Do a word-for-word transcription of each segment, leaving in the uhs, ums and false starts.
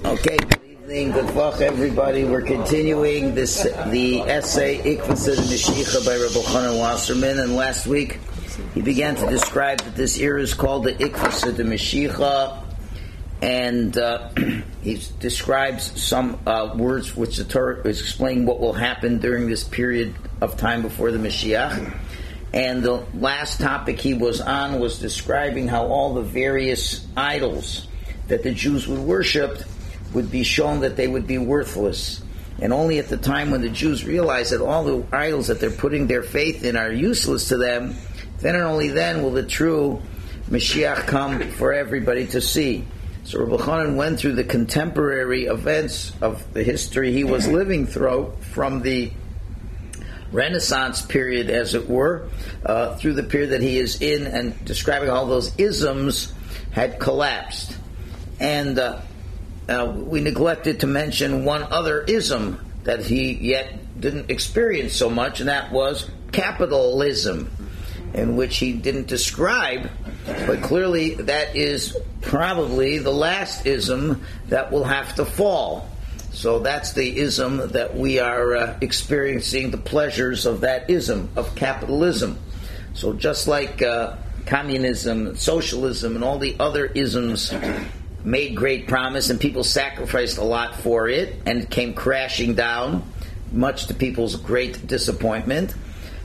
Okay, good evening, good vach, everybody. We're continuing this the essay Ikvasa de Mashiach by Rabbi Chanan Wasserman, and last week he began to describe that this era is called the Ikvasa de Mashiach, and uh, he describes some uh, words which the Torah is explaining what will happen during this period of time before the Mashiach. And the last topic he was on was describing how all the various idols that the Jews would worship would be shown that they would be worthless. And only at the time when the Jews realize that all the idols that they're putting their faith in are useless to them, then and only then will the true Mashiach come for everybody to see. So Rabbi Chanan went through the contemporary events of the history he was living through, from the Renaissance period, as it were, uh, through the period that he is in, and describing how those isms had collapsed. And uh, uh, we neglected to mention one other ism that he yet didn't experience so much, and that was capitalism, in which he didn't describe, but clearly that is probably the last ism that will have to fall. So that's the ism that we are uh, experiencing, the pleasures of that ism, of capitalism. So just like uh, communism, socialism, and all the other isms made great promise, and people sacrificed a lot for it, and it came crashing down, much to people's great disappointment.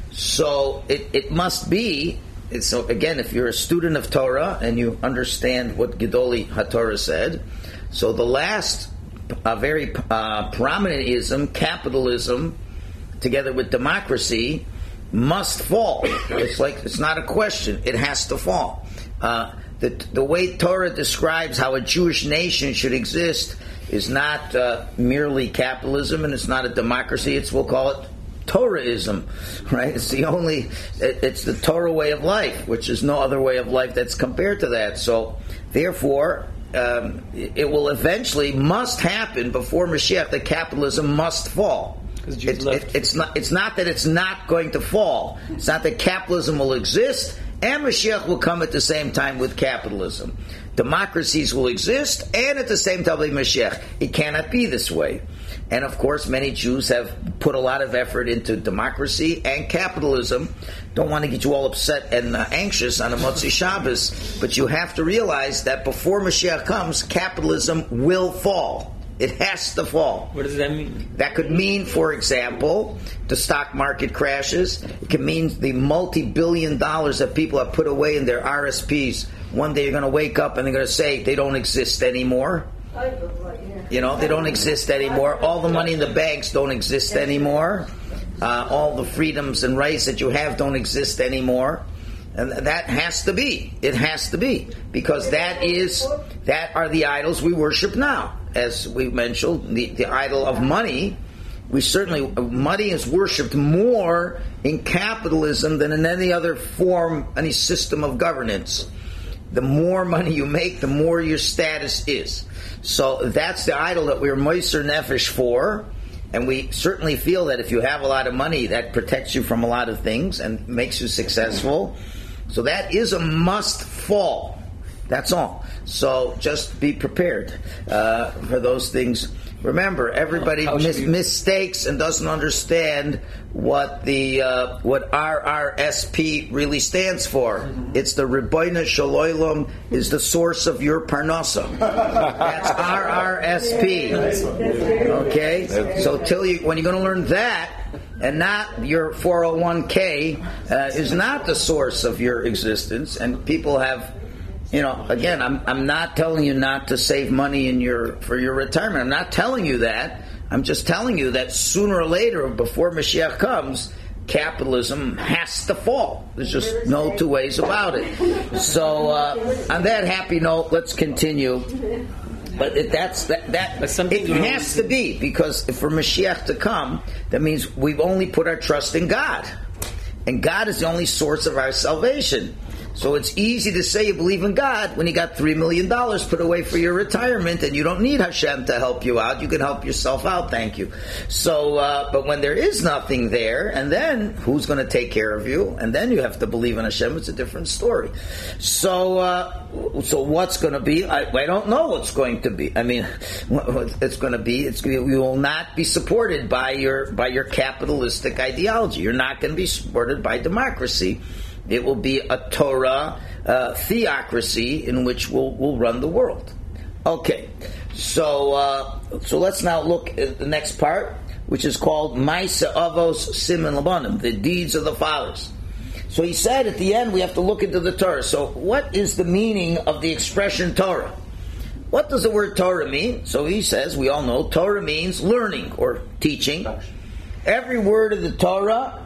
So it, it must be, so again, if you're a student of Torah and you understand what Gedoli HaTorah said, so the last a very uh, prominent ism, capitalism, together with democracy, must fall. It's like, it's not a question. It has to fall. Uh, the, the way Torah describes how a Jewish nation should exist is not uh, merely capitalism, and it's not a democracy. It's, we'll call it Torahism, right? It's the only, it, it's the Torah way of life, which is no other way of life that's compared to that. So, therefore, Um, it will eventually, must happen before Mashiach, that capitalism must fall. It, it, it's not. It's not that it's not going to fall. It's not that capitalism will exist and Mashiach will come at the same time with capitalism. Democracies will exist and at the same time with Mashiach. It cannot be this way. And of course, many Jews have put a lot of effort into democracy and capitalism. Don't want to get you all upset and uh, anxious on a Motzi Shabbos, but you have to realize that before Mashiach comes, capitalism will fall. It has to fall. What does that mean? That could mean, for example, the stock market crashes. It could mean the multi-billion dollars that people have put away in their R S Ps. One day you're going to wake up and they're going to say they don't exist anymore. You know, they don't exist anymore. All the money in the banks don't exist anymore. Uh, all the freedoms and rights that you have don't exist anymore. And that has to be. It has to be. Because that is, that are the idols we worship now. As we mentioned, the, the idol of money, we certainly, money is worshipped more in capitalism than in any other form, any system of governance. The more money you make, the more your status is. So that's the idol that we're moiser nefesh for, and we certainly feel that if you have a lot of money, that protects you from a lot of things and makes you successful. So that is a must fall. That's all. So just be prepared uh, for those things. Remember, everybody mis- mistakes and doesn't understand what the uh, what R R S P really stands for. Mm-hmm. It's the Rebbeinu Shalom is the source of your parnasa. That's R R S P. Okay, so till you when you're going to learn that, and not your four oh one k uh, is not the source of your existence, and people have. You know, again, I'm I'm not telling you not to save money in your for your retirement. I'm not telling you that. I'm just telling you that sooner or later, before Mashiach comes, capitalism has to fall. There's just no two ways about it. So, uh, on that happy note, let's continue. But it, that's that. that it has to be, because for Mashiach to come, that means we've only put our trust in God, and God is the only source of our salvation. So it's easy to say you believe in God when you got three million dollars put away for your retirement and you don't need Hashem to help you out. You can help yourself out, thank you. So, uh, but when there is nothing there, and then who's going to take care of you? And then you have to believe in Hashem. It's a different story. So, uh, so what's going to be? I, I don't know what's going to be. I mean, it's going to be, it's going to be, you will not be supported by your, by your capitalistic ideology. You're not going to be supported by democracy. It will be a Torah uh, theocracy in which we'll, we'll run the world. Okay, so uh, so let's now look at the next part, which is called Maisa Avos Siman Labanim, the deeds of the fathers. So he said at the end we have to look into the Torah. So what is the meaning of the expression Torah? What does the word Torah mean? So he says, we all know, Torah means learning or teaching. Every word of the Torah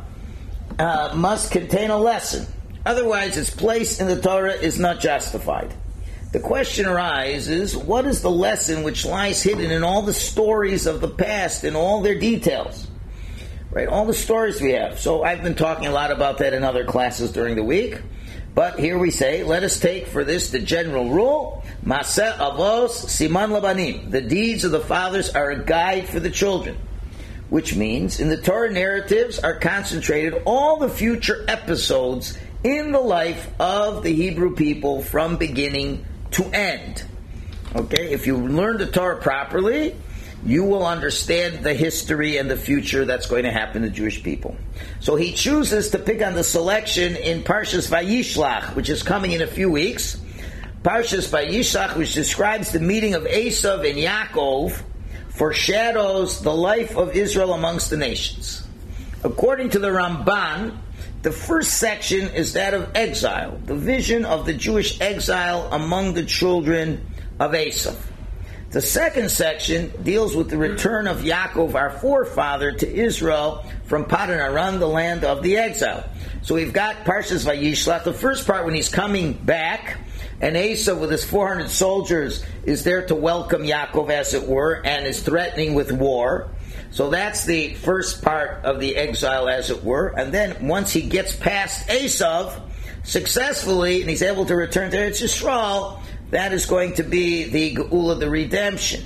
Uh, must contain a lesson. Otherwise, its place in the Torah is not justified. The question arises, what is the lesson which lies hidden in all the stories of the past, in all their details? Right, all the stories we have. So I've been talking a lot about that in other classes during the week. But here we say, let us take for this the general rule, Maseh Avos Siman Labanim. The deeds of the fathers are a guide for the children. Which means, in the Torah narratives are concentrated all the future episodes in the life of the Hebrew people from beginning to end. Okay, if you learn the Torah properly, you will understand the history and the future that's going to happen to Jewish people. So he chooses to pick on the selection in Parshas Vayishlach, which is coming in a few weeks. Parshas Vayishlach, which describes the meeting of Esav and Yaakov, foreshadows the life of Israel amongst the nations. According to the Ramban, the first section is that of exile, the vision of the Jewish exile among the children of Esav. The second section deals with the return of Yaakov, our forefather, to Israel from Padan Aram, the land of the exile. So we've got Parshas Vayishlach, the first part when he's coming back, and Esav with his four hundred soldiers is there to welcome Yaakov, as it were, and is threatening with war. So that's the first part of the exile, as it were. And then once he gets past Esav successfully, and he's able to return to Eretz Yisrael, that is going to be the Geula, the redemption.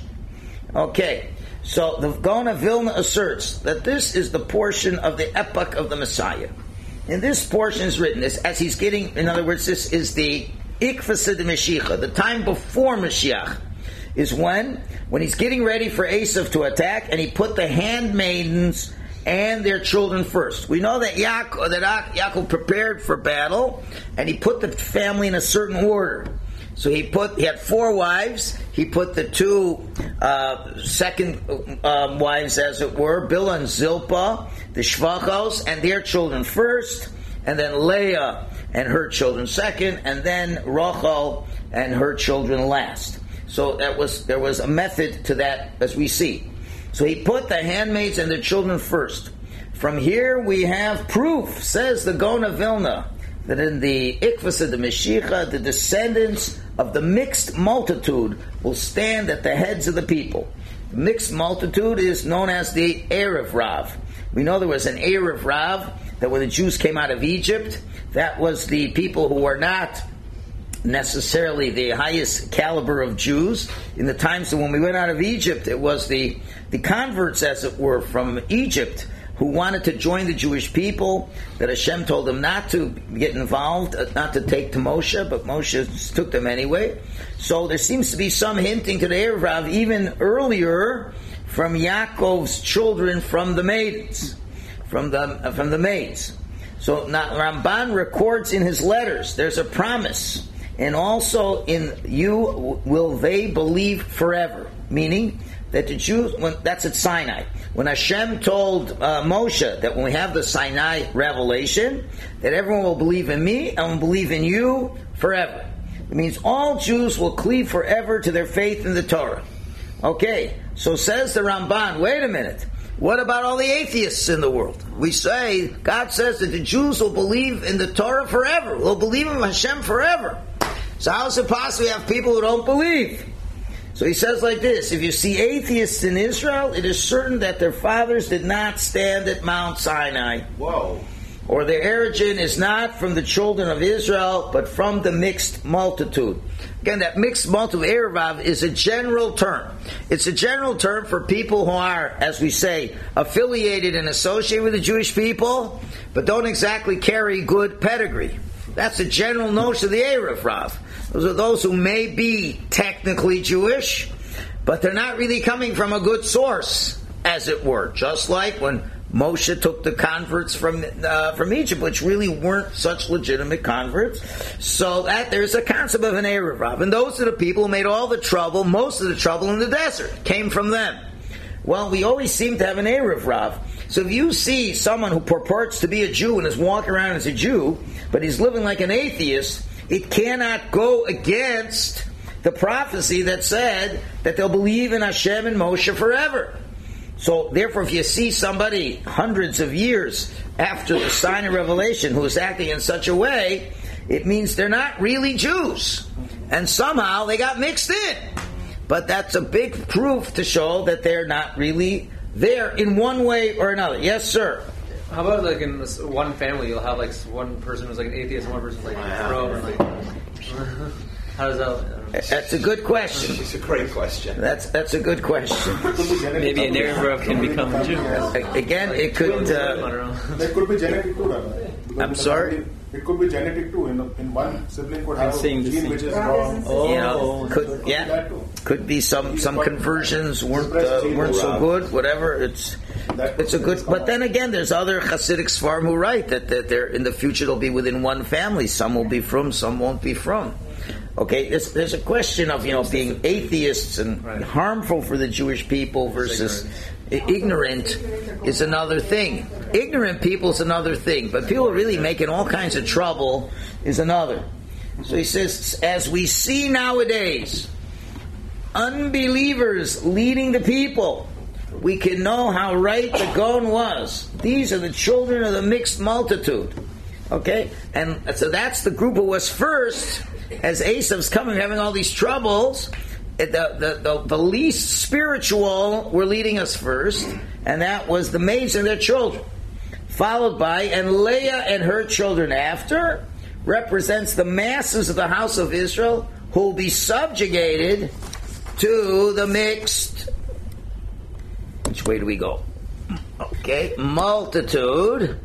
Okay, so the Gaon of Vilna asserts that this is the portion of the epoch of the Messiah. And this portion is written as, as he's getting, in other words, this is the Ikvasa de Mashiach, the time before Mashiach, is when, when he's getting ready for Esav to attack, and he put the handmaidens and their children first. We know that Yaakov, that Yaakov prepared for battle, and he put the family in a certain order. So he put, he had four wives. He put the two uh, second um, wives, as it were, Bilhah and Zilpah, the Shvachos, and their children first, and then Leah and her children second, and then Rachel and her children last. So that was there was a method to that, as we see. So he put the handmaids and the children first. From here we have proof, says the Gaon of Vilna, that in the Ikvasa de Mashiach, the descendants of the mixed multitude will stand at the heads of the people. The mixed multitude is known as the Erev Rav. We know there was an Erev Rav, that when the Jews came out of Egypt, that was the people who were not necessarily the highest caliber of Jews. In the times when we went out of Egypt, it was the, the converts, as it were, from Egypt, who wanted to join the Jewish people, that Hashem told them not to get involved, not to take to Moshe, but Moshe took them anyway. So there seems to be some hinting to the Erev Rav even earlier from Yaakov's children from the maidens, from the uh, from the maids. So now Ramban records in his letters, there's a promise, and also in you will they believe forever, meaning that the Jews, when, that's at Sinai. When Hashem told uh, Moshe that when we have the Sinai revelation, that everyone will believe in me and will believe in you forever. It means all Jews will cleave forever to their faith in the Torah. Okay, so says the Ramban, wait a minute, what about all the atheists in the world? We say, God says that the Jews will believe in the Torah forever, will believe in Hashem forever. So how is it possible we have people who don't believe? So he says like this, if you see atheists in Israel, it is certain that their fathers did not stand at Mount Sinai. Whoa. or their origin is not from the children of Israel, but from the mixed multitude. Again, that mixed multitude, Erevav, is a general term. It's a general term for people who are, as we say, affiliated and associated with the Jewish people, but don't exactly carry good pedigree. That's a general notion of the Erevav. Those are those who may be technically Jewish, but they're not really coming from a good source, as it were. Just like when Moshe took the converts from uh, from Egypt, which really weren't such legitimate converts. So that there's a concept of an Erevav. And those are the people who made all the trouble, most of the trouble in the desert, came from them. Well, we always seem to have an Erevav. So if you see someone who purports to be a Jew and is walking around as a Jew, but he's living like an atheist, it cannot go against the prophecy that said that they'll believe in Hashem and Moshe forever. So, therefore, if you see somebody hundreds of years after the sign of revelation who is acting in such a way, it means they're not really Jews. And somehow they got mixed in. But that's a big proof to show that they're not really there in one way or another. Yes, sir? How about like in this one family, you'll have like one person who's like an atheist and one person's like pro and like... How does that... That's a good question. It's a great question. That's that's a good question. Maybe an Erevav can become a Jew. Again, it could... Uh, it could be genetic too. I'm sorry? It could be genetic too. In, in one sibling could have a gene which is wrong. Oh, you know, could, yeah. Could be some, some conversions weren't uh, weren't so good, whatever. It's it's a good... But then again, there's other Hasidic Sfarim who write that, that they're, in the future they'll be within one family. Some will be from, some won't be from. Okay, there's, there's a question of, you know, being atheists and right. harmful for the Jewish people versus ignorant. ignorant is another thing. Ignorant people is another thing, but people really making all kinds of trouble is another. So he says, as we see nowadays, unbelievers leading the people, we can know how right the Gaon was. These are the children of the mixed multitude. Okay, and so that's the group who was first. As Esav's coming, having all these troubles, the, the, the, the least spiritual were leading us first, and that was the maids and their children. Followed by, and Leah and her children after, represents the masses of the house of Israel who will be subjugated to the mixed, which way do we go? Okay, multitude,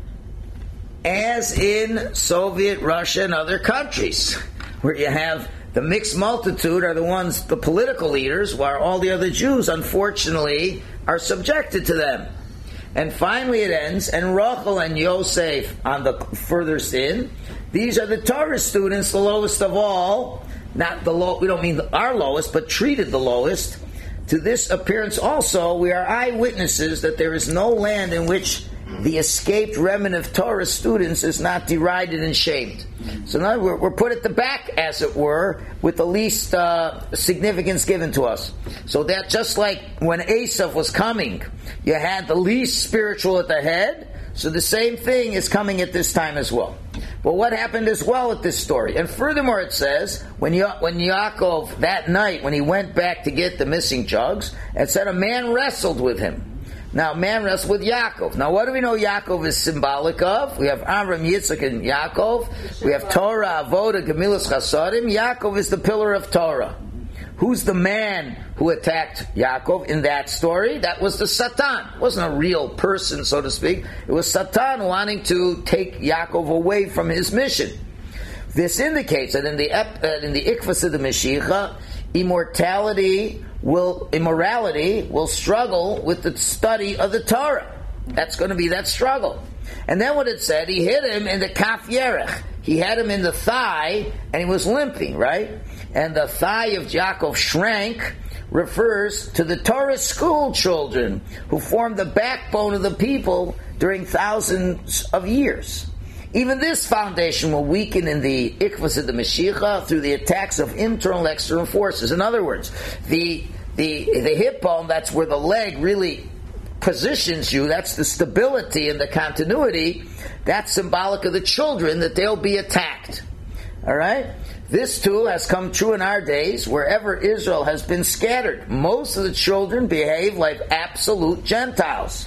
as in Soviet Russia and other countries, where you have the mixed multitude are the ones, the political leaders, while all the other Jews, unfortunately, are subjected to them. And finally it ends, and Rachel and Yosef on the furthest in, these are the Torah students, the lowest of all, not the low, we don't mean our lowest, but treated the lowest. To this appearance also, we are eyewitnesses that there is no land in which the escaped remnant of Torah students is not derided and shamed. So now we're, we're put at the back, as it were, with the least uh, significance given to us. So that just like when Esav was coming, you had the least spiritual at the head, so the same thing is coming at this time as well. But what happened as well at this story? And furthermore it says, when, ya- when Yaakov, that night, when he went back to get the missing jugs, it said a man wrestled with him. Now, man wrestled with Yaakov. Now, what do we know Yaakov is symbolic of? We have Avram, Yitzchak, and Yaakov. We have Torah, Avodah, Gemilas Chasadim. Yaakov is the pillar of Torah. Who's the man who attacked Yaakov in that story? That was the Satan. It wasn't a real person, so to speak. It was Satan wanting to take Yaakov away from his mission. This indicates that in the uh, in the Ikvas of the Mashiach, immortality will immorality will struggle with the study of the Torah. That's going to be that struggle. And then what it said, he hit him in the Kaf Yerech. He had him in the thigh, and he was limping, right? And the thigh of Yaakov shrank refers to the Torah school children who formed the backbone of the people during thousands of years. Even this foundation will weaken in the Ikvas of the Mashiach through the attacks of internal and external forces. In other words, the the the hip bone, that's where the leg really positions you, that's the stability and the continuity, that's symbolic of the children, that they'll be attacked. Alright? This too has come true in our days, wherever Israel has been scattered. Most of the children behave like absolute Gentiles.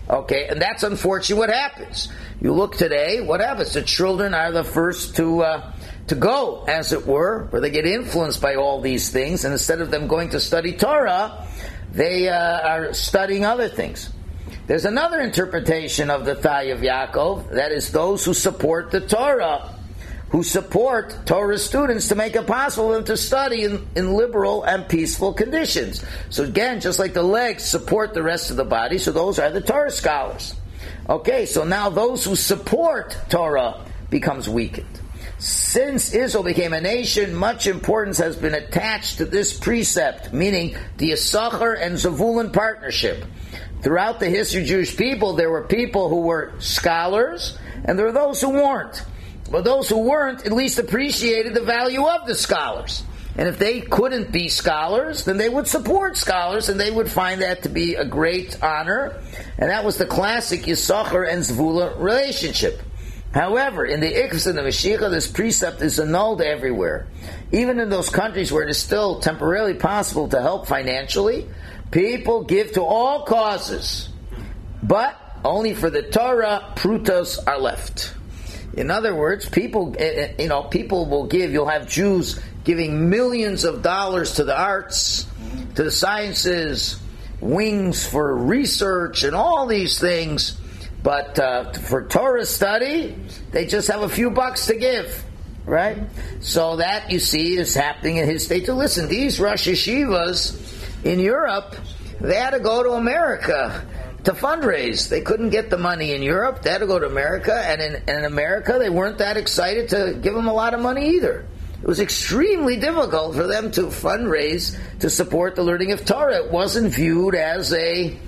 Okay, and that's unfortunately what happens. You look today, what happens? The children are the first to uh, to go, as it were, where they get influenced by all these things, and instead of them going to study Torah, they uh, are studying other things. There's another interpretation of the Thai of Yaakov, that is those who support the Torah, who support Torah students to make it possible for them to study in, in liberal and peaceful conditions. So again, just like the legs support the rest of the body, so those are the Torah scholars. Okay, so now those who support Torah becomes weakened. Since Israel became a nation, much importance has been attached to this precept, meaning the Issachar and Zevulun partnership. Throughout the history of Jewish people, there were people who were scholars, and there were those who weren't. But those who weren't at least appreciated the value of the scholars. And if they couldn't be scholars, then they would support scholars, and they would find that to be a great honor. And that was the classic Yisachar and Zvula relationship. However, in the Ikvus and the Mashiach, this precept is annulled everywhere. Even in those countries where it is still temporarily possible to help financially, people give to all causes. But only for the Torah, prutos are left. In other words, people, you know, people will give. You'll have Jews giving millions of dollars to the arts, to the sciences, wings for research, and all these things. But uh, for Torah study, they just have a few bucks to give, right? So that, you see, is happening in his state. To listen, these Rosh Yeshivas in Europe, they had to go to America to fundraise. They couldn't get the money in Europe. They had to go to America, and in, in America they weren't that excited to give them a lot of money either. It was extremely difficult for them to fundraise to support the learning of Torah. It wasn't viewed as a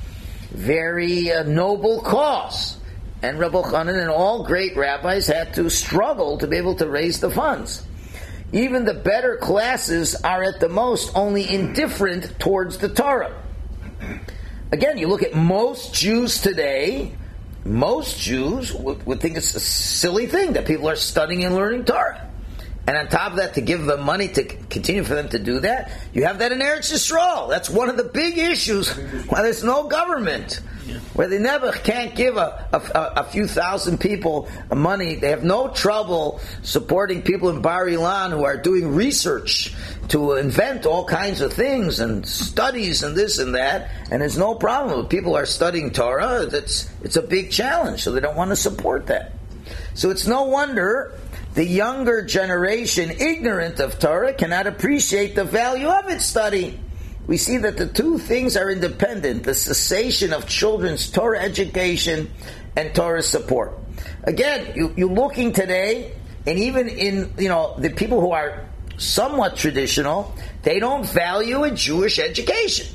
very uh, noble cause. And Rabbi Chanan and all great rabbis had to struggle to be able to raise the funds. Even the better classes are at the most only indifferent towards the Torah. Again, you look at most Jews today, most Jews would, would think it's a silly thing that people are studying and learning Torah. And on top of that, to give them money to continue for them to do that, you have that in Eretz Yisrael. That's one of the big issues why there's no government. Where they never can't give a, a, a few thousand people money. They have no trouble supporting people in Bar Ilan who are doing research to invent all kinds of things and studies and this and that. And there's no problem. If people are studying Torah, it's, it's a big challenge, so they don't want to support that. So it's no wonder the younger generation, ignorant of Torah, cannot appreciate the value of its study. We see that the two things are independent, the cessation of children's Torah education and Torah support. Again, you, you're looking today, and even in, you know, the people who are somewhat traditional, they don't value a Jewish education.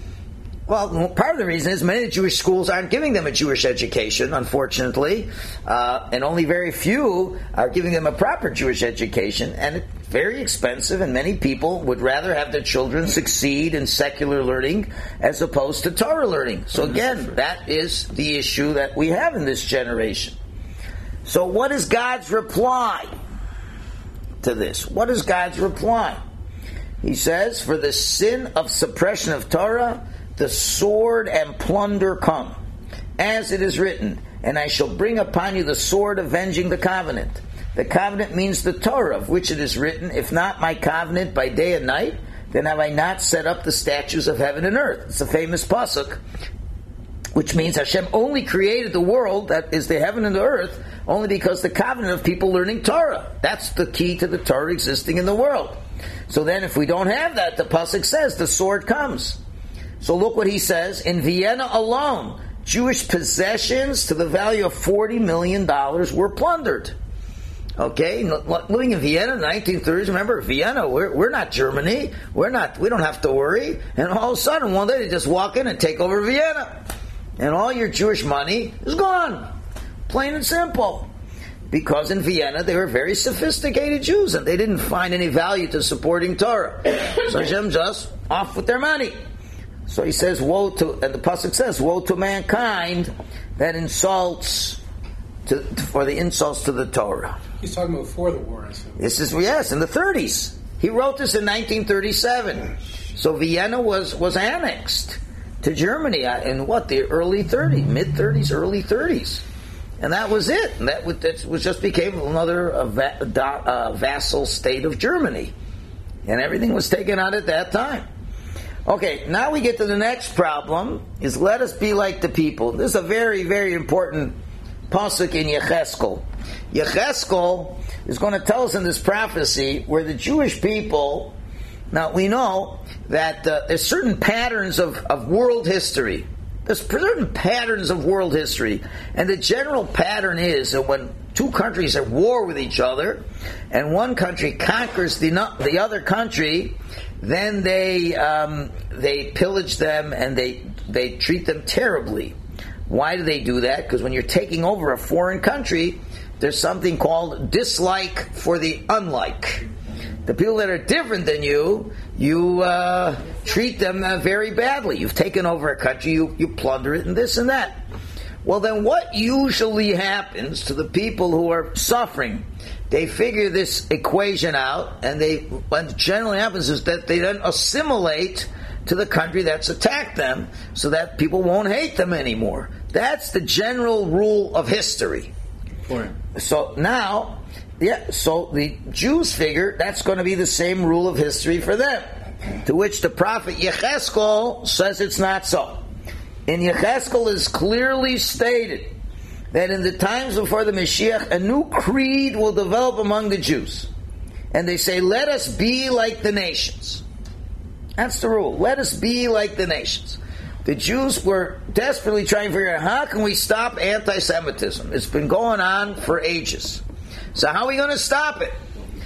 Well, part of the reason is many Jewish schools aren't giving them a Jewish education, unfortunately, uh, and only very few are giving them a proper Jewish education, and it's very expensive, and many people would rather have their children succeed in secular learning as opposed to Torah learning. So again, that is the issue that we have in this generation. So what is God's reply to this? What is God's reply? He says, for the sin of suppression of Torah, the sword and plunder come, as it is written, and I shall bring upon you the sword avenging the covenant. The covenant means the Torah, of which it is written, if not my covenant by day and night, then have I not set up the statues of heaven and earth. It's a famous pasuk, which means Hashem only created the world, that is the heaven and the earth, only because the covenant of people learning Torah. That's the key to the Torah existing in the world. So then if we don't have that, the pasuk says the sword comes. So look what he says. In Vienna alone, Jewish possessions to the value of forty million dollars were plundered. Okay, living in Vienna in the nineteen thirties, remember, Vienna, we're, we're not Germany. We're not, we don't have to worry. And all of a sudden, one day they just walk in and take over Vienna. And all your Jewish money is gone. Plain and simple. Because in Vienna, they were very sophisticated Jews, and they didn't find any value to supporting Torah. So Hashem just off with their money. So he says, woe to, and the pasuk says, woe to mankind that insults, to, for the insults to the Torah. He's talking about before the war, I assume. This is, yes, in the thirties. He wrote this in nineteen thirty-seven. So Vienna was, was annexed to Germany in what, the early thirties, mid-thirties, early thirties. And that was it. And that was, that was just became another uh, va- uh, vassal state of Germany. And everything was taken out at that time. Okay, now we get to the next problem, is let us be like the people. This is a very, very important pasuk in Yecheskel. Yecheskel is going to tell us in this prophecy where the Jewish people, now we know that uh, there's certain patterns of, of world history. There's certain patterns of world history. And the general pattern is that when two countries are at war with each other, and one country conquers the, the other country, then they um, they pillage them and they they treat them terribly. Why do they do that? Because when you're taking over a foreign country, there's something called dislike for the unlike. The people that are different than you, you uh, treat them uh, very badly. You've taken over a country, you, you plunder it and this and that. Well, then what usually happens to the people who are suffering? They figure this equation out, and they what generally happens is that they then assimilate to the country that's attacked them, so that people won't hate them anymore. That's the general rule of history. Right. So now, yeah, so the Jews figure that's going to be the same rule of history for them. To which the prophet Yecheskel says it's not so. In Yecheskel is clearly stated that in the times before the Mashiach, a new creed will develop among the Jews. And they say, let us be like the nations. That's the rule. Let us be like the nations. The Jews were desperately trying to figure out, how can we stop anti-Semitism? It's been going on for ages. So how are we going to stop it?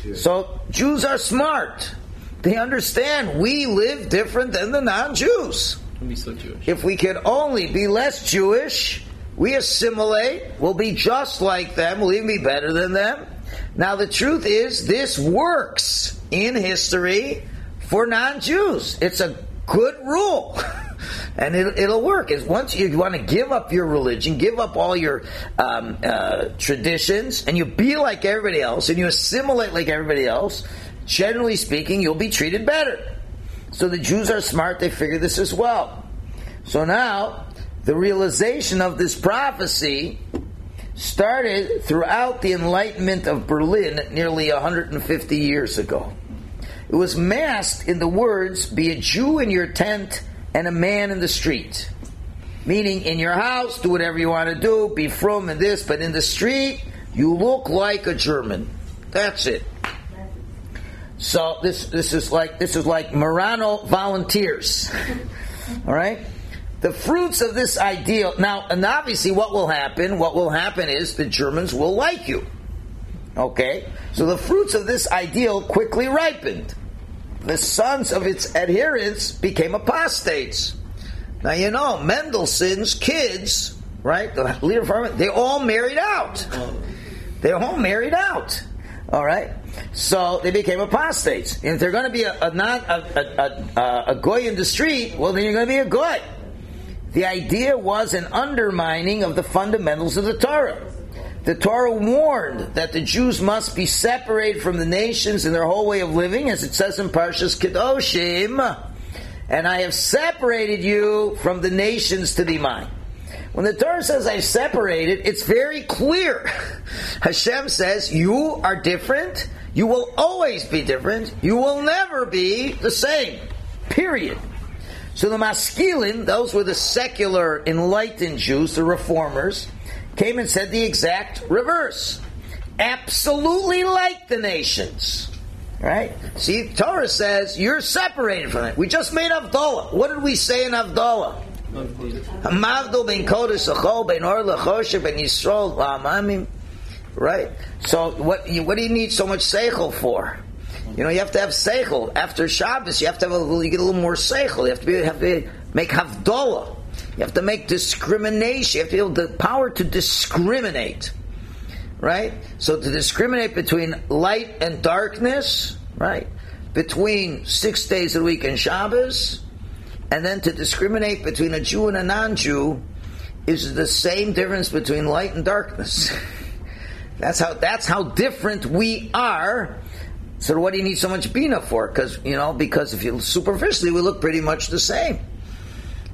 So Jews are smart. They understand we live different than the non-Jews. Be so Jewish. If we could only be less Jewish, we assimilate, we'll be just like them, we'll even be better than them. Now the truth is, this works in history for non-Jews. It's a good rule. And it, it'll work. Is once you want to give up your religion, give up all your um, uh, traditions, and you be like everybody else, and you assimilate like everybody else, generally speaking, you'll be treated better. So the Jews are smart, they figure this as well. So now, the realization of this prophecy started throughout the Enlightenment of Berlin nearly one hundred fifty years ago. It was masked in the words, be a Jew in your tent and a man in the street. Meaning, in your house, do whatever you want to do, be frum and this, but in the street, you look like a German. That's it. So this this is like this is like Marano volunteers. All right? The fruits of this ideal, now, and obviously what will happen, what will happen is the Germans will like you. Okay? So the fruits of this ideal quickly ripened. The sons of its adherents became apostates. Now you know, Mendelssohn's kids, right, the leader of they all married out. They all married out. All right? So they became apostates. And if they're going to be a, a, non, a, a, a, a goy in the street, well then you're going to be a goy. The idea was an undermining of the fundamentals of the Torah. The Torah warned that the Jews must be separated from the nations in their whole way of living, as it says in Parshas Kedoshim, and I have separated you from the nations to be mine. When the Torah says I've separated, it's very clear. Hashem says, you are different, you will always be different, you will never be the same. Period. So the Maskilim, those were the secular, enlightened Jews, the reformers, came and said the exact reverse. Absolutely like the nations. Right? See, Torah says you're separated from it. We just made Havdalah. What did we say in Havdalah? Hamavdol ben kodesh l'chol ben or l'chosher ben Yisrael la'amamim. Right? So what, what do you need so much seichel for? You know, you have to have seichel. After Shabbos, you have to have a little, you get a little more seichel. You have to, be, have to make Havdalah. You have to make discrimination. You have to be able the power to discriminate. Right? So to discriminate between light and darkness, right? Between six days a week and Shabbos, and then to discriminate between a Jew and a non-Jew is the same difference between light and darkness. That's how that's how different we are. So what do you need so much bina for? Because you know, because if you superficially we look pretty much the same.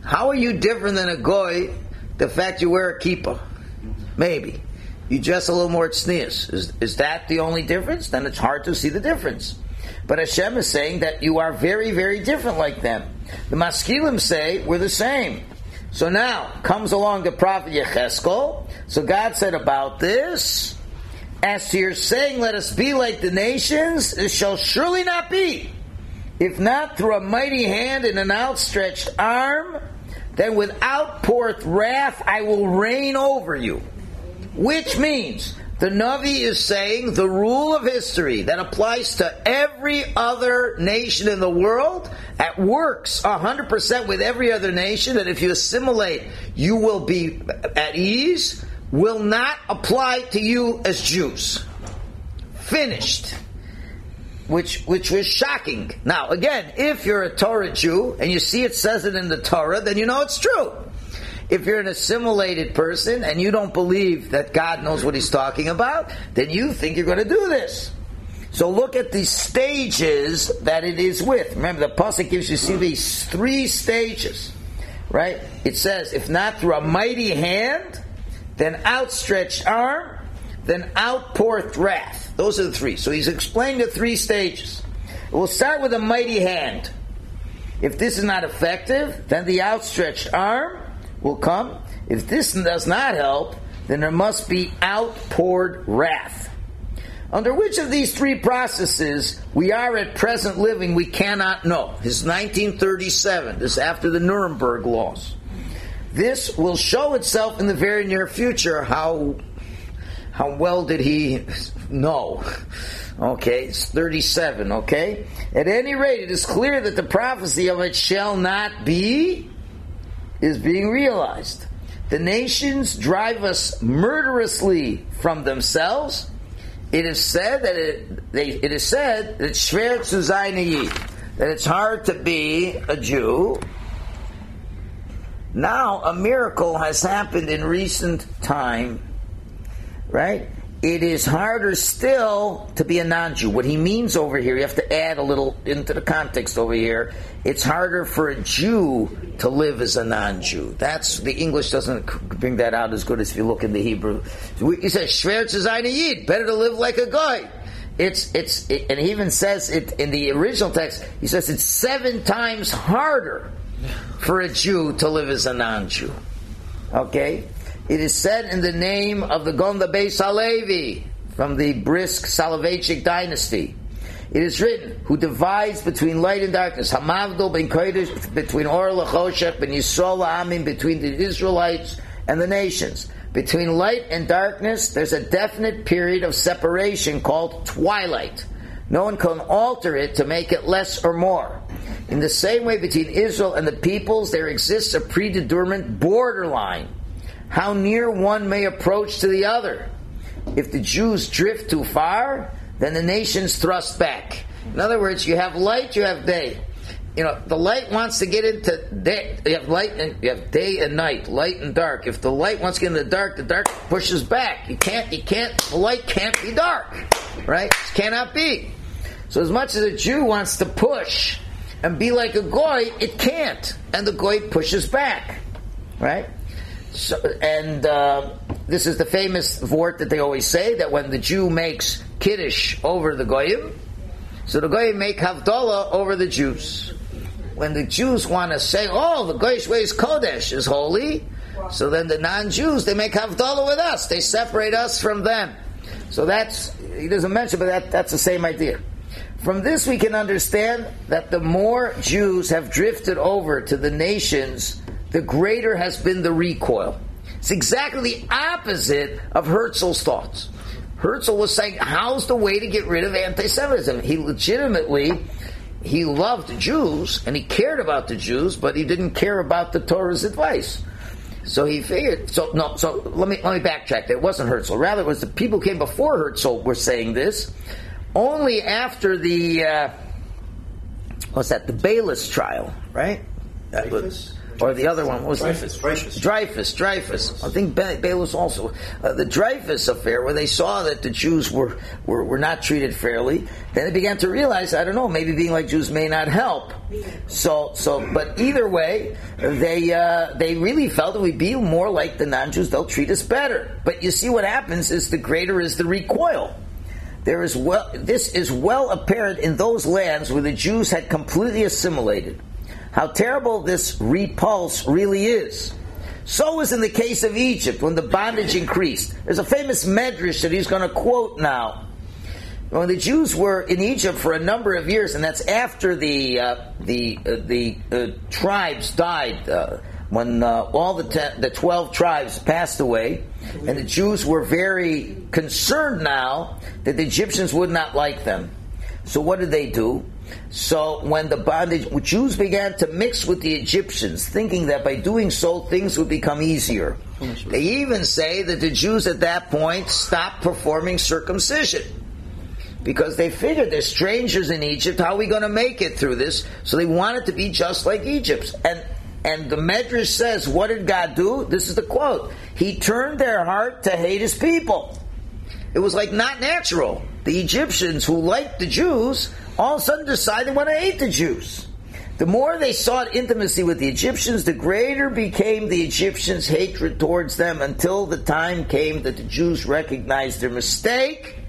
How are you different than a goy? The fact you wear a kippah, maybe you dress a little more tznius. Is is that the only difference? Then it's hard to see the difference. But Hashem is saying that you are very, very different like them. The Maskilim say we're the same. So now comes along the prophet Yecheskel. So God said about this, as to your saying, let us be like the nations, it shall surely not be. If not through a mighty hand and an outstretched arm, then with outpoured wrath I will reign over you. Which means, the Navi is saying the rule of history that applies to every other nation in the world, that works one hundred percent with every other nation, that if you assimilate, you will be at ease, will not apply to you as Jews. Finished. Which which was shocking. Now, again, if you're a Torah Jew, and you see it says it in the Torah, then you know it's true. If you're an assimilated person, and you don't believe that God knows what He's talking about, then you think you're going to do this. So look at the stages that it is with. Remember, the Pasuk gives you, see these three stages, right? It says, if not through a mighty hand, then outstretched arm, then outpoured wrath. Those are the three. So he's explained the three stages. We'll start with a mighty hand. If this is not effective, then the outstretched arm will come. If this does not help, then there must be outpoured wrath. Under which of these three processes we are at present living, we cannot know. This is nineteen thirty-seven. This is after the Nuremberg laws. This will show itself in the very near future. How how well did he know? Okay, it's thirty-seven, okay? At any rate, it is clear that the prophecy of it shall not be is being realized. The nations drive us murderously from themselves. It is said that it, they, it is said that shver zu sein Yid, that it's hard to be a Jew. Now a miracle has happened in recent time, right? It is harder still to be a non-Jew. What he means over here, you have to add a little into the context over here. It's harder for a Jew to live as a non-Jew. That's, the English doesn't bring that out as good as if you look in the Hebrew. He says, shver zu sein Yid, better to live like a guy. It's, it's, it, and he even says it in the original text, he says it's seven times harder for a Jew to live as a non-Jew. Okay? It is said in the name of the Gonda Beis Halevi from the Brisk Soloveitchik dynasty. It is written, who divides between light and darkness, Hamavdol ben Kodesh, between Or Lachoshech, ben Yisrael La'amim, between the Israelites and the nations. Between light and darkness, there's a definite period of separation called twilight. No one can alter it to make it less or more. In the same way, between Israel and the peoples, there exists a predetermined borderline. How near one may approach to the other. If the Jews drift too far, then the nations thrust back. In other words, you have light, you have day. You know, the light wants to get into day. You have light and you have day and night, light and dark. If the light wants to get into the dark, the dark pushes back. You can't, you can't, the light can't be dark, right? It cannot be. So as much as a Jew wants to push and be like a goy, it can't, and the goy pushes back, right? So, and uh, this is the famous vort that they always say, that when the Jew makes Kiddush over the Goyim, so the Goyim make Havdalah over the Jews. When the Jews want to say, oh, the Goyish ways Kodesh is holy, so then the non-Jews, they make Havdalah with us. They separate us from them. So that's, he doesn't mention, but that, that's the same idea. From this we can understand that the more Jews have drifted over to the nations, the greater has been the recoil. It's exactly the opposite of Herzl's thoughts. Herzl was saying, how's the way to get rid of anti-Semitism? He legitimately, he loved Jews, and he cared about the Jews, but he didn't care about the Torah's advice. So he figured, so no, so let me, let me backtrack. It wasn't Herzl. Rather, it was the people who came before Herzl were saying this. Only after the, uh, what's that, the Bayless trial, right? Dreyfus? Or the other one, what was Dreyfus, it? Dreyfus. Dreyfus, Dreyfus. I think Be- Belus also. Uh, the Dreyfus affair, where they saw that the Jews were, were, were not treated fairly, then they began to realize, I don't know, maybe being like Jews may not help. So, so, but either way, they uh, they really felt that we'd be more like the non-Jews, they'll treat us better. But you see what happens is the greater is the recoil. There is well, this is well apparent in those lands where the Jews had completely assimilated. How terrible this repulse really is. So is in the case of Egypt when the bondage increased. There's a famous medrash that he's going to quote now. When the Jews were in Egypt for a number of years, and that's after the uh, the uh, the uh, tribes died, uh, when uh, all the ten, the twelve tribes passed away, and the Jews were very concerned now that the Egyptians would not like them. So what did they do? So when the bondage, Jews began to mix with the Egyptians, thinking that by doing so things would become easier. They even say that the Jews at that point stopped performing circumcision, because they figured they're strangers in Egypt, how are we going to make it through this? So they wanted to be just like Egypt. And and the Medrash says, what did God do? This is the quote. He turned their heart to hate his people. It was like not natural. The Egyptians who liked the Jews all of a sudden decided they want to hate the Jews. The more they sought intimacy with the Egyptians, the greater became the Egyptians' hatred towards them, until the time came that the Jews recognized their mistake.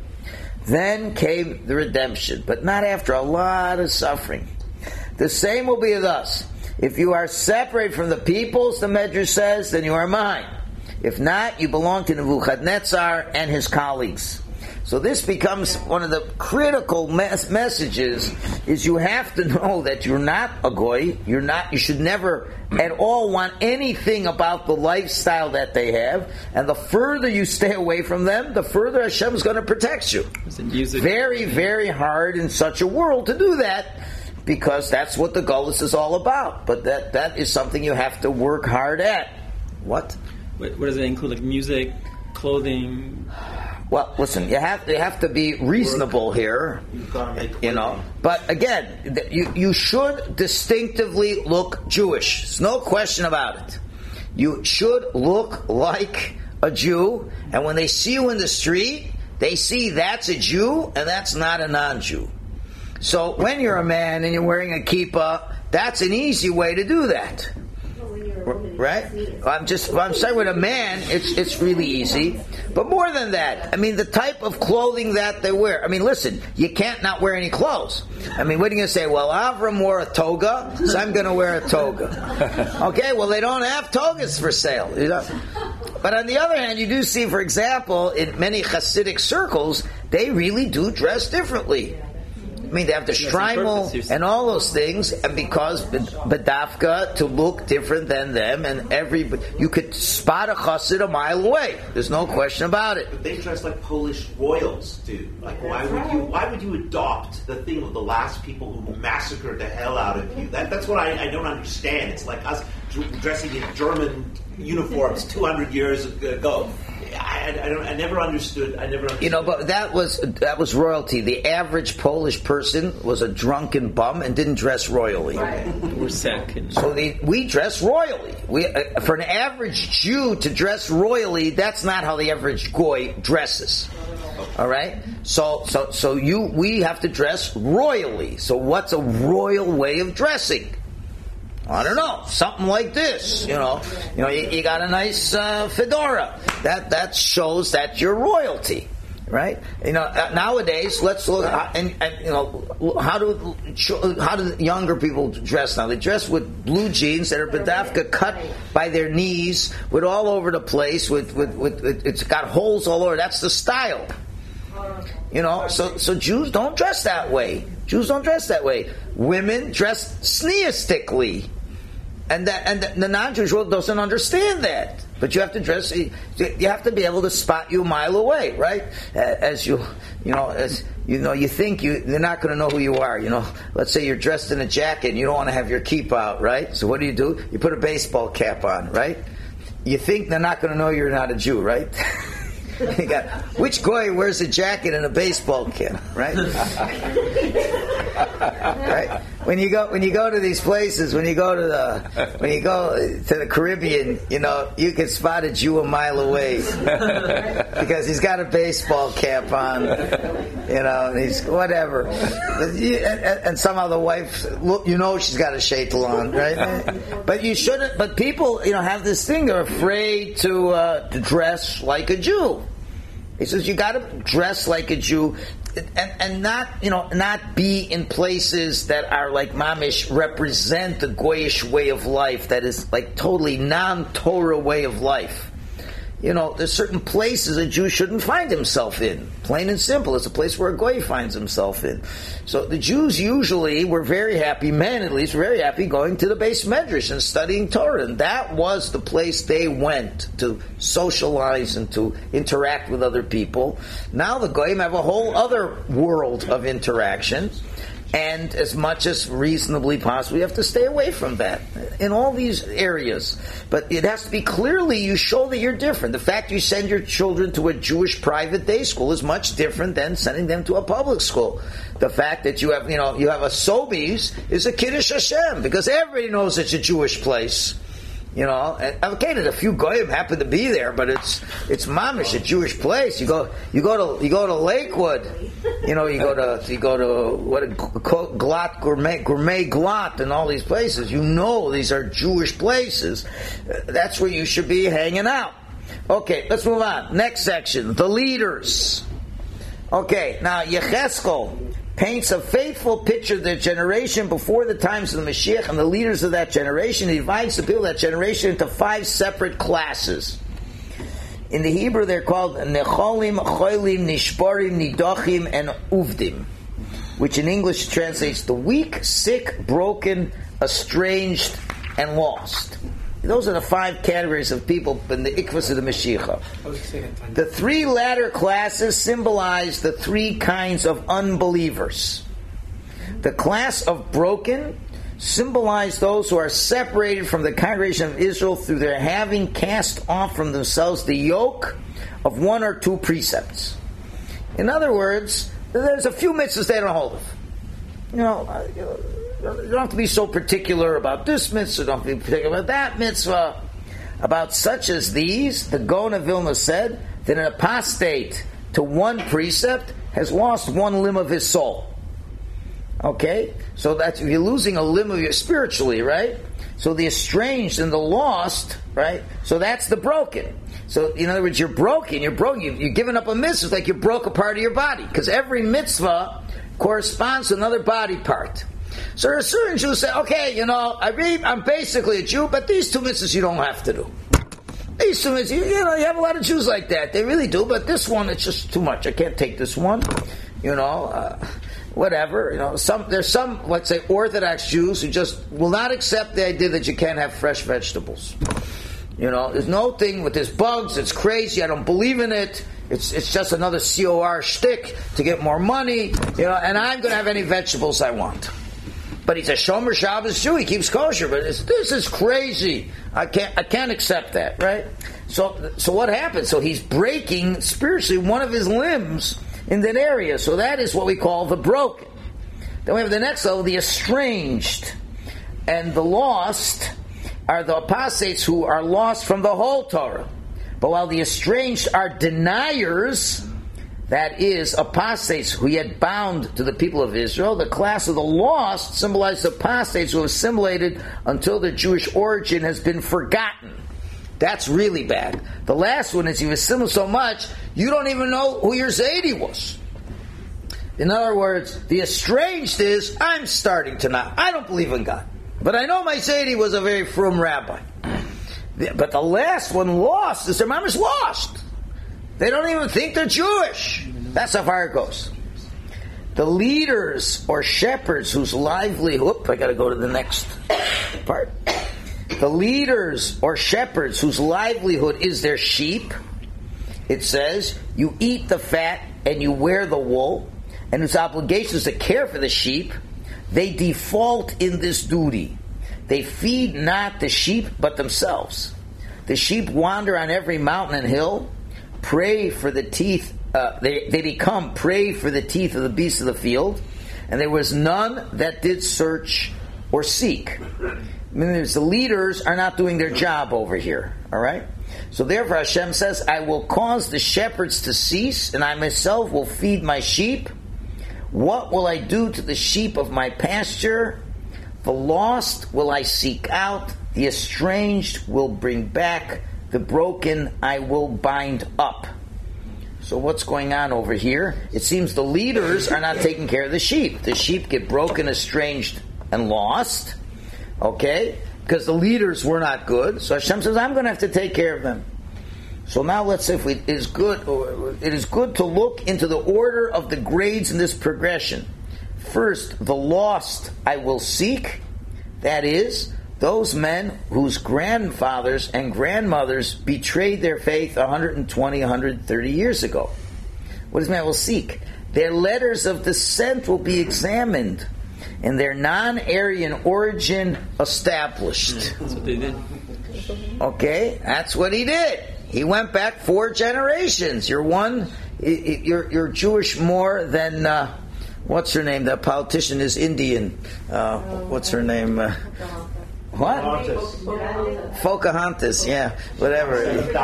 Then came the redemption, but not after a lot of suffering. The same will be with us. If you are separate from the peoples, the Medrash says, then you are mine. If not, you belong to Nebuchadnezzar and his colleagues. So this becomes one of the critical mes- messages, is you have to know that you're not a goy, you're not, you should never at all want anything about the lifestyle that they have, and the further you stay away from them, the further Hashem is going to protect you. Very, very hard in such a world to do that, because that's what the Golus is all about. But that that is something you have to work hard at. What? What, what does it include? Like music, clothing? Well, listen, you have you have to be reasonable here, you know. But again, you you should distinctively look Jewish. There's no question about it. You should look like a Jew, and when they see you in the street, they see that's a Jew and that's not a non-Jew. So when you're a man and you're wearing a kippah, that's an easy way to do that. Right? I'm just I'm saying with a man it's it's really easy. But more than that, I mean the type of clothing that they wear. I mean, listen, you can't not wear any clothes. I mean, what are you gonna say? Well, Avram wore a toga, so I'm gonna wear a toga. Okay, well they don't have togas for sale, you know. But on the other hand, you do see, for example, in many Hasidic circles, they really do dress differently. I mean, they have the shtreimel and all those things, and because bedafka to look different than them, and every you could spot a chassid a mile away. There's no question about it. But they dress like Polish royals do. Like, why would you? Why would you adopt the thing of the last people who massacred the hell out of you? That, that's what I, I don't understand. It's like us dressing in German uniforms two hundred years ago. I, I, don't, I never understood. I never understood. You know, but that was that was royalty. The average Polish person was a drunken bum and didn't dress royally. Right. We're second. So the, we dress royally. We uh, for an average Jew to dress royally, that's not how the average goy dresses. All right. So so so you we have to dress royally. So what's a royal way of dressing? I don't know, something like this, you know. You know, you, you got a nice uh, fedora. That that shows that you're royalty, right? You know, uh, nowadays, let's look at, and, and you know, how do how do younger people dress now? They dress with blue jeans that are bedafka cut by their knees, with all over the place, with with, with, with it's got holes all over. That's the style. You know, so so Jews don't dress that way. Jews don't dress that way. Women dress sneistically. And that, and the, the non-Jewish world doesn't understand that. But you have to dress. You have to be able to spot you a mile away, right? As you, you know, as you know, you think you they're not going to know who you are. You know, let's say you're dressed in a jacket and you don't want to have your kippah out, right? So what do you do? You put a baseball cap on, right? You think they're not going to know you're not a Jew, right? You got, which goy wears a jacket and a baseball cap, right? Right? When you go when you go to these places, when you go to the when you go to the Caribbean, you know you can spot a Jew a mile away because he's got a baseball cap on, you know, and he's whatever, and, and somehow the wife, look, you know, she's got a shaitel on, right? But you shouldn't. But people, you know, have this thing; they're afraid to uh, to dress like a Jew. He says you got to dress like a Jew. And, and not, you know, not be in places that are like mamish represent the goyish way of life that is like totally non-Torah way of life. You know, there's certain places a Jew shouldn't find himself in. Plain and simple. It's a place where a goy finds himself in. So the Jews usually were very happy, men at least, were very happy going to the Beis Medrash and studying Torah. And that was the place they went to socialize and to interact with other people. Now the goyim have a whole other world of interaction. And as much as reasonably possible, you have to stay away from that in all these areas. But it has to be clearly, you show that you're different. The fact you send your children to a Jewish private day school is much different than sending them to a public school. The fact that you have, you know, you have a Sobeys is a Kiddush Hashem, because everybody knows it's a Jewish place. You know, and okay, a few goyim happen to be there, but it's it's mamish, a Jewish place. You go, you go to you go to Lakewood. You know, you go to you go to what a Glot Gourmet Gourmet Glot and all these places. You know, these are Jewish places. That's where you should be hanging out. Okay, let's move on. Next section: the leaders. Okay, now Yecheskel paints a faithful picture of the generation before the times of the Mashiach and the leaders of that generation. He divides the people of that generation into five separate classes. In the Hebrew, they're called Necholim, Cholim, Nishborim, Nidochim, and Uvdim, which in English translates the weak, sick, broken, estranged, and lost. Those are the five categories of people in the Ikvus of the Mashiach. The three latter classes symbolize the three kinds of unbelievers. The class of broken symbolize those who are separated from the congregation of Israel through their having cast off from themselves the yoke of one or two precepts. In other words, there's a few mitzvahs they don't hold of. You know, you don't have to be so particular about this mitzvah, don't have to be particular about that mitzvah. About such as these, the Gaon of Vilna said that an apostate to one precept has lost one limb of his soul. Okay? So that's, you're losing a limb of your spiritually, right? So the estranged and the lost, right? So that's the broken. So, in other words, you're broken, you're broken, you've, you've given up a mitzvah, it's like you broke a part of your body. Because every mitzvah corresponds to another body part. So there are certain Jews say, okay, you know, I read, I'm basically a Jew, but these two mitzvahs you don't have to do. These two mitzvahs, you, you know, you have a lot of Jews like that. They really do, but this one, it's just too much. I can't take this one. You know, uh, whatever. You know, some there's some, let's say, Orthodox Jews who just will not accept the idea that you can't have fresh vegetables. You know, there's no thing with this bugs. It's crazy. I don't believe in it. It's it's just another C O R shtick to get more money. You know, and I'm going to have any vegetables I want. But he's a Shomer Shabbos Jew. He keeps kosher. But it's, this is crazy. I can't I can't accept that, right? So so what happens? So he's breaking spiritually one of his limbs in that area. So that is what we call the broken. Then we have the next level, the estranged. And the lost are the apostates who are lost from the whole Torah. But while the estranged are deniers, that is, apostates who yet bound to the people of Israel, the class of the lost symbolizes apostates who have assimilated until their Jewish origin has been forgotten. That's really bad. The last one is you've assimilated so much, you don't even know who your Zaidi was. In other words, the estranged is, I'm starting to not, I don't believe in God. But I know my Zaidi was a very frum rabbi. But the last one lost is their mom is lost. They don't even think they're Jewish. That's how far it goes. The leaders or shepherds whose livelihood, whoop, I got to go to the next part. The leaders or shepherds whose livelihood is their sheep, it says, you eat the fat and you wear the wool, and whose obligation is to care for the sheep, they default in this duty. They feed not the sheep but themselves. The sheep wander on every mountain and hill, pray for the teeth, uh, they, they become prey for the teeth of the beasts of the field. and there was none that did search or seek. I mean, there's, the leaders are not doing their job over here, all right? So therefore Hashem says, I will cause the shepherds to cease, and I myself will feed my sheep. What will I do to the sheep of my pasture? The lost will I seek out, the estranged will bring back, the broken I will bind up. So what's going on over here? It seems the leaders are not taking care of the sheep. The sheep get broken, estranged, and lost. Okay? Because the leaders were not good. So Hashem says, I'm going to have to take care of them. So now let's see if we, it is good. It is good to look into the order of the grades in this progression. First, the lost I will seek. That is, those men whose grandfathers and grandmothers betrayed their faith one hundred twenty, one hundred thirty years ago. What does mean I will seek? Their letters of descent will be examined and their non-Aryan origin established. That's what they did. Okay, that's what he did. He went back four generations. You're one, you're, you're Jewish more than, uh, what's her name? That politician is Indian. Uh, what's her name? Uh, what? Pocahontas, yeah, whatever.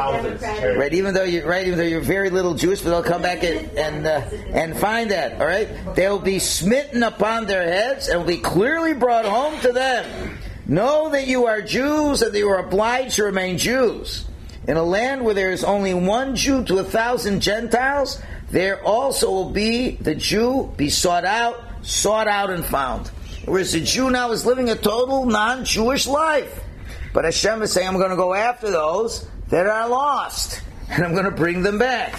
Right, even though you right, even though you're very little Jewish, but they'll come back and and, uh, and find that. All right, they'll be smitten upon their heads and will be clearly brought home to them. Know that you are Jews and that you are obliged to remain Jews. In a land where there is only one Jew to a thousand Gentiles, there also will be the Jew be sought out, sought out and found. Whereas the Jew now is living a total non-Jewish life. But Hashem is saying, I'm going to go after those that are lost, and I'm going to bring them back.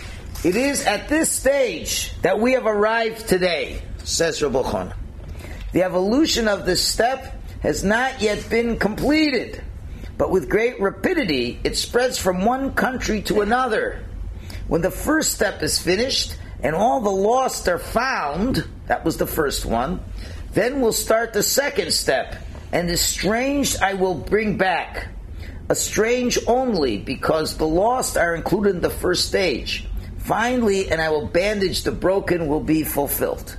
It is at this stage that we have arrived today, says Rabbi Chana. The evolution of this step has not yet been completed, but with great rapidity it spreads from one country to another. When the first step is finished and all the lost are found, that was the first one, then we'll start the second step, and the estranged I will bring back. Estranged only because the lost are included in the first stage. Finally, and I will bandage the broken will be fulfilled.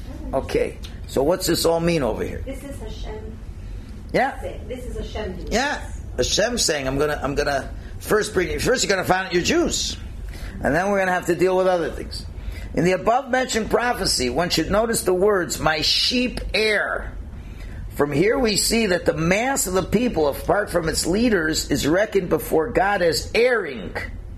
Okay, so what's this all mean over here? This is Hashem. Yeah. This is Hashem doing Yeah. Hashem saying, I'm gonna, I'm gonna first bring you. First, you're gonna find out you're Jews, and then we're gonna have to deal with other things. In the above-mentioned prophecy, one should notice the words, my sheep err. From here we see that the mass of the people, apart from its leaders, is reckoned before God as erring.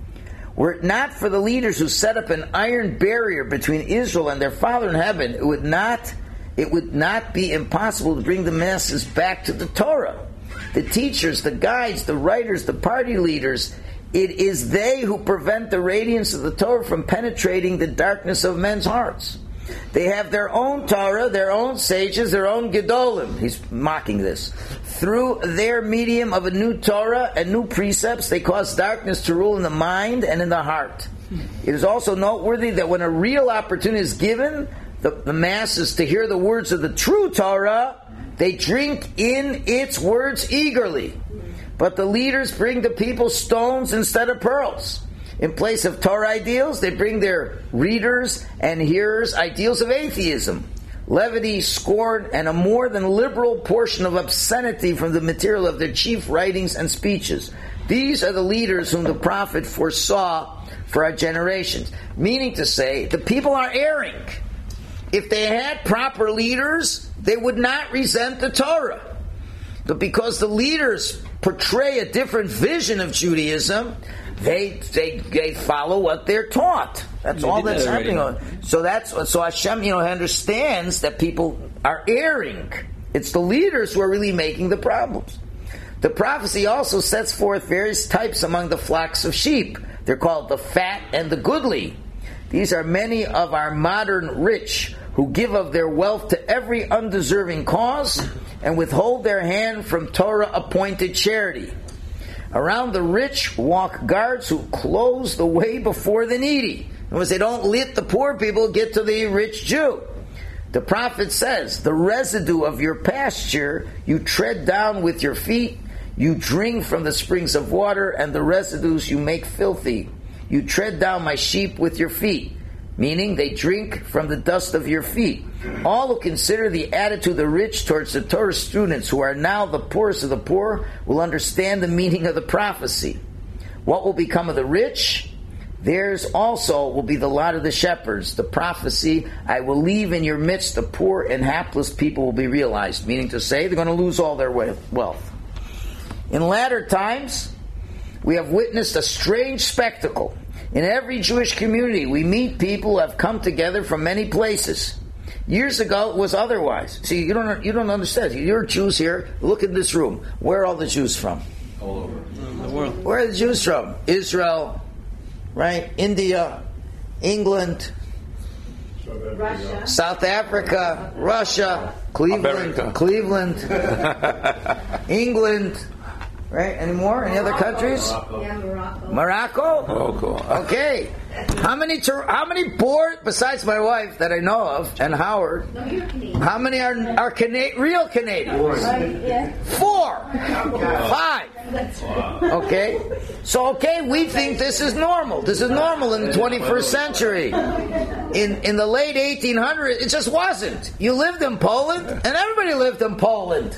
Were it not for the leaders who set up an iron barrier between Israel and their Father in heaven, it would not, it would not be impossible to bring the masses back to the Torah. The teachers, the guides, the writers, the party leaders, it is they who prevent the radiance of the Torah from penetrating the darkness of men's hearts. They have their own Torah, their own sages, their own Gedolim. He's mocking this. Through their medium of a new Torah and new precepts, they cause darkness to rule in the mind and in the heart. It is also noteworthy that when a real opportunity is given, the, the masses to hear the words of the true Torah, they drink in its words eagerly. But the leaders bring the people stones instead of pearls. In place of Torah ideals, they bring their readers and hearers ideals of atheism, levity, scorn, and a more than liberal portion of obscenity from the material of their chief writings and speeches. These are the leaders whom the prophet foresaw for our generations. Meaning to say, the people are erring. If they had proper leaders, they would not resent the Torah. But because the leaders portray a different vision of Judaism, they they, they follow what they're taught. That's they all that's that happening. So that's so Hashem, you know, understands that people are erring. It's the leaders who are really making the problems. The prophecy also sets forth various types among the flocks of sheep. They're called the fat and the goodly. These are many of our modern rich who give of their wealth to every undeserving cause and withhold their hand from Torah-appointed charity. Around the rich walk guards who close the way before the needy. In other words, they don't let the poor people get to the rich Jew. The prophet says, the residue of your pasture you tread down with your feet, you drink from the springs of water, and the residues you make filthy. You tread down my sheep with your feet. meaning they drink from the dust of your feet. All who consider the attitude of the rich towards the Torah students, who are now the poorest of the poor, will understand the meaning of the prophecy. What will become of the rich? Theirs also will be the lot of the shepherds. The prophecy, I will leave in your midst the poor and hapless people, will be realized, meaning to say they're going to lose all their wealth. In latter times, we have witnessed a strange spectacle. In every Jewish community, we meet people who have come together from many places. Years ago, it was otherwise. See, you don't you don't understand. You're Jews here. Look at this room. Where are all the Jews from? All over the world. Where are the Jews from? Israel, right? India, England, Russia, South Africa, Russia, Cleveland, America. Cleveland, England. Right? Any more? Any other countries? yeah, Morocco. Morocco? Oh, cool. Okay. How many ter- how many board, besides my wife that I know of, and Howard, No, you're Canadian. how many are are Cana- real Canadians? Right, yeah. Four. Five. Okay? So, okay, we think this is normal. This is normal in the twenty-first century. In in the late eighteen hundreds, it just wasn't. You lived in Poland, and everybody lived in Poland.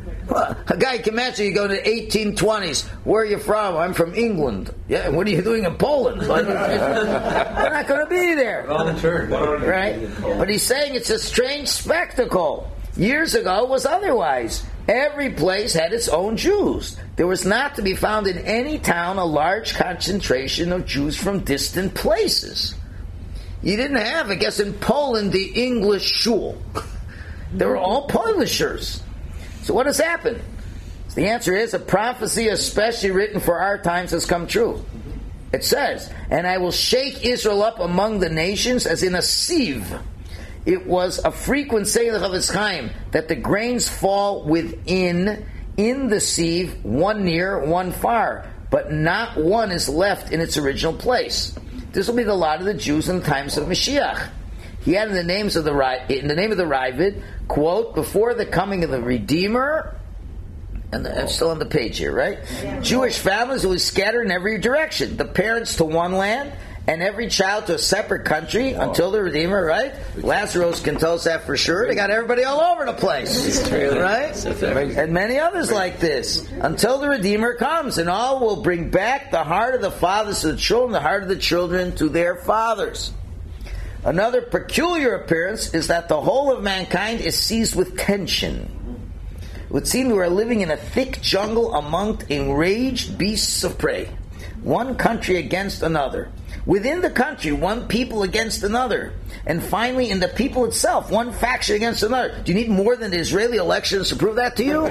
A guy can imagine you go to the eighteen twenties. Where are you from? I'm from England. Yeah, what are you doing in Poland? Like, we're not going to be there. Wrong turn. Right? But he's saying it's a strange spectacle. Years ago, it was otherwise. Every place had its own Jews. There was not to be found in any town a large concentration of Jews from distant places. You didn't have, I guess, in Poland, the English shul. They were all Polishers. So what has happened? The answer is a prophecy especially written for our times has come true. It says, and I will shake Israel up among the nations as in a sieve. It was a frequent saying of Chofetz Chaim that the grains fall within, in the sieve, one near, one far, but not one is left in its original place. This will be the lot of the Jews in the times of Mashiach. He had in the names of the in the name of the Ravid, quote, before the coming of the Redeemer, and the, it's still on the page here, right? Yeah. Jewish families will be scattered in every direction. The parents to one land, and every child to a separate country, oh. until the Redeemer, right? Lazarus can tell us that for sure. They got everybody all over the place, right? And many others like this. Until the Redeemer comes, and all will bring back the heart of the fathers to the children, the heart of the children to their fathers. Another peculiar appearance is that the whole of mankind is seized with tension. It would seem we are living in a thick jungle among enraged beasts of prey. One country against another. Within the country, one people against another. And finally, in the people itself, one faction against another. Do you need more than the Israeli elections to prove that to you?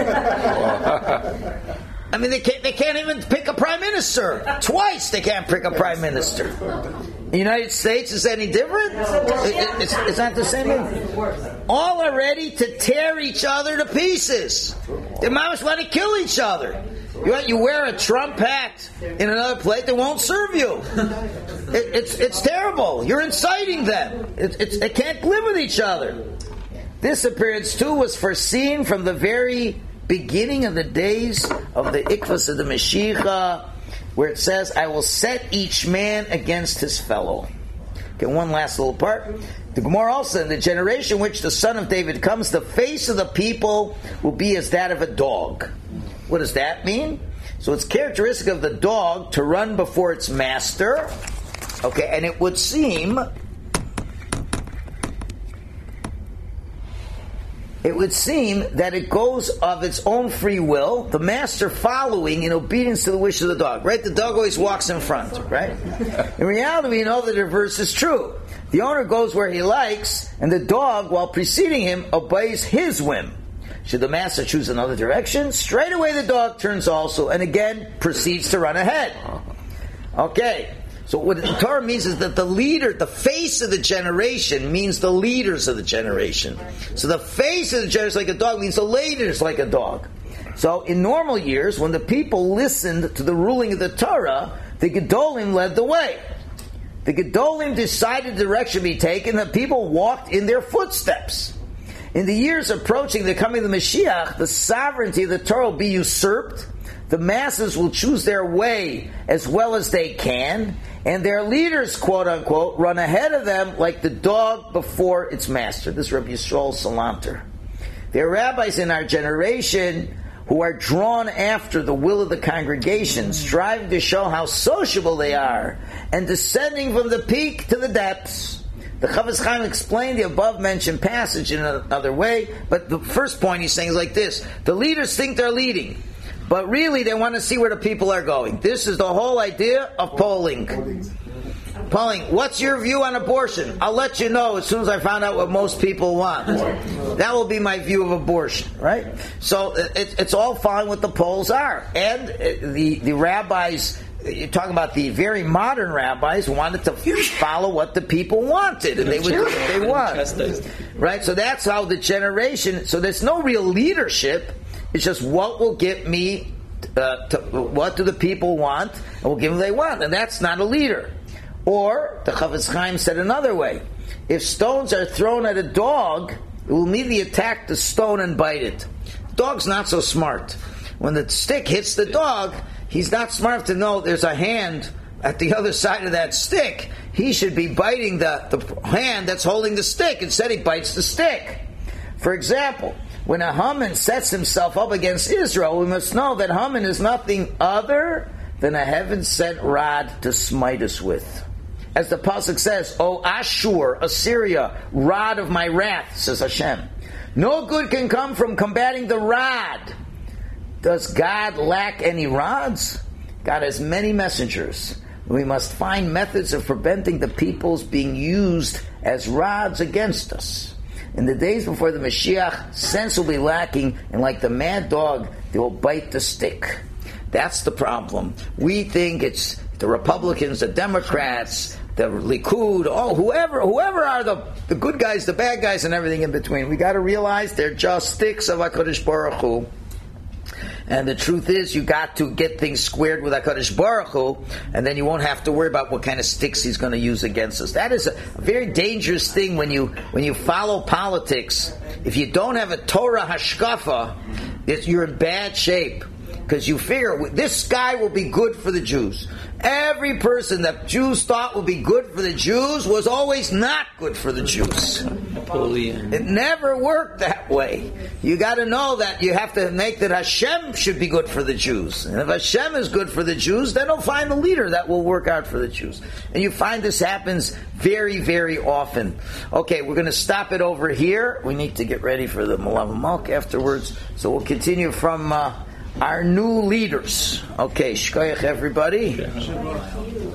I mean, they can't, they can't even pick a prime minister. Twice they can't pick a prime minister. The United States is any different? It, it, it's, it's not the same thing. All are ready to tear each other to pieces. They might want to kill each other. You, you wear a Trump hat in another plate, they won't serve you. It, it's it's terrible. You're inciting them. It, it's, they can't live with each other. This appearance, too, was foreseen from the very beginning of the days of the Ikvas of the Mashiach, where it says, I will set each man against his fellow. Okay, one last little part. The Gemara also, in the generation in which the son of David comes, the face of the people will be as that of a dog. What does that mean? So it's characteristic of the dog to run before its master. Okay, and it would seem... It would seem that it goes of its own free will, the master following in obedience to the wish of the dog, right? The dog always walks in front, right? In reality, we know that the reverse is true. The owner goes where he likes, and the dog, while preceding him, obeys his whim. Should the master choose another direction, straight away the dog turns also, and again proceeds to run ahead. Okay. So what the Torah means is that the leader, the face of the generation, means the leaders of the generation. So the face of the generation, like a dog, means the leaders like a dog. So in normal years, when the people listened to the ruling of the Torah, the Gedolim led the way. The Gedolim decided the direction to be taken, the people walked in their footsteps. In the years approaching the coming of the Mashiach, the sovereignty of the Torah will be usurped. the masses will choose their way as well as they can, and their leaders, quote unquote, run ahead of them like the dog before its master. This is Rabbi Yisrael Salanter. There are rabbis in our generation who are drawn after the will of the congregation, striving to show how sociable they are, and descending from the peak to the depths. The Chavetz Chaim explained the above-mentioned passage in another way, but the first point he's saying is like this. The leaders think they're leading, but really they want to see where the people are going. This is the whole idea of polling. Polling, what's your view on abortion? I'll let you know as soon as I find out what most people want. That will be my view of abortion, right? So it, it's all fine what the polls are. And the, the rabbis, you're talking about the very modern rabbis, wanted to follow what the people wanted, and they would do what they want. Right? So that's how the generation, so there's no real leadership, it's just what will get me, uh, to, what do the people want, and we'll give them what they want, and that's not a leader. Or, the Chavetz Chaim said another way, if stones are thrown at a dog, it will immediately attack the stone and bite it. The dog's not so smart. When the stick hits the dog, he's not smart enough to know there's a hand at the other side of that stick. He should be biting the, the hand that's holding the stick. Instead, he bites the stick. For example, when a Haman sets himself up against Israel, we must know that Haman is nothing other than a heaven-sent rod to smite us with. As the pasuk says, O Ashur, Assyria, rod of my wrath, says Hashem. No good can come from combating the rod. Does God lack any rods? God has many messengers. We must find methods of preventing the peoples being used as rods against us. In the days before the Mashiach, sense will be lacking, and like the mad dog, they will bite the stick. That's the problem. We think it's the Republicans, the Democrats, the Likud, oh, whoever, whoever are the, the good guys, the bad guys, and everything in between. We got to realize they're just sticks of HaKadosh Baruch Hu. And the truth is, you got to get things squared with HaKadosh Baruch Hu, and then you won't have to worry about what kind of sticks he's going to use against us. That is a very dangerous thing when you when you follow politics. If you don't have a Torah hashkafa, you're in bad shape. Because you figure, this guy will be good for the Jews. Every person that Jews thought would be good for the Jews was always not good for the Jews. Napoleon. It never worked that way. You got to know that you have to make that Hashem should be good for the Jews. And if Hashem is good for the Jews, then he'll find a leader that will work out for the Jews. And you find this happens very, very often. Okay, we're going to stop it over here. We need to get ready for the Malav Malk afterwards. So we'll continue from... Uh, our new leaders. Okay, shkoyach everybody.